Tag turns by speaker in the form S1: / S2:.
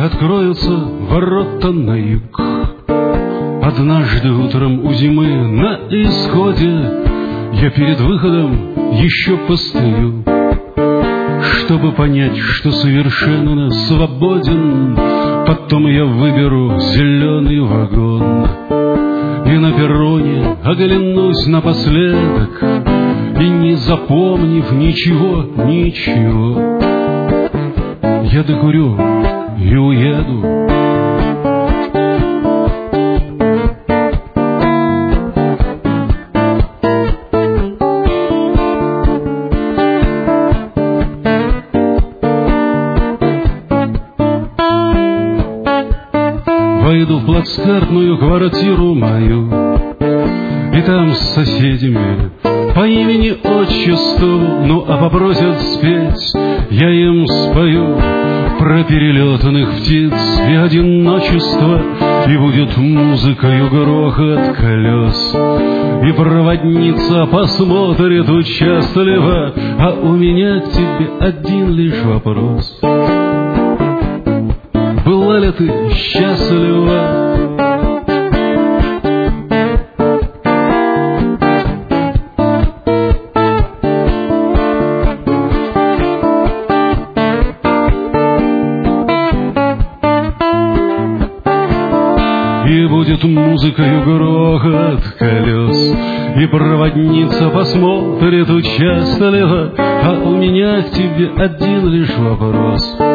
S1: когда откроются ворота на юг. Однажды утром у зимы на исходе я перед выходом еще постою, чтобы понять, что совершенно свободен. Потом я выберу зеленый вагон и на перроне оглянусь напоследок, и не запомнив ничего, я докурю и уеду. Войду в плацкартную квартиру мою, и там с соседями по имени отчеству, ну а попросят спеть, я им спою про перелетных птиц и одиночество, и будет музыкою грохот колес, и проводница посмотрит участливо, а у меня к тебе один лишь вопрос: была ли ты счастлива? И будет музыкою грохот колес, и проводница посмотрит участливо, а у меня к тебе один лишь вопрос: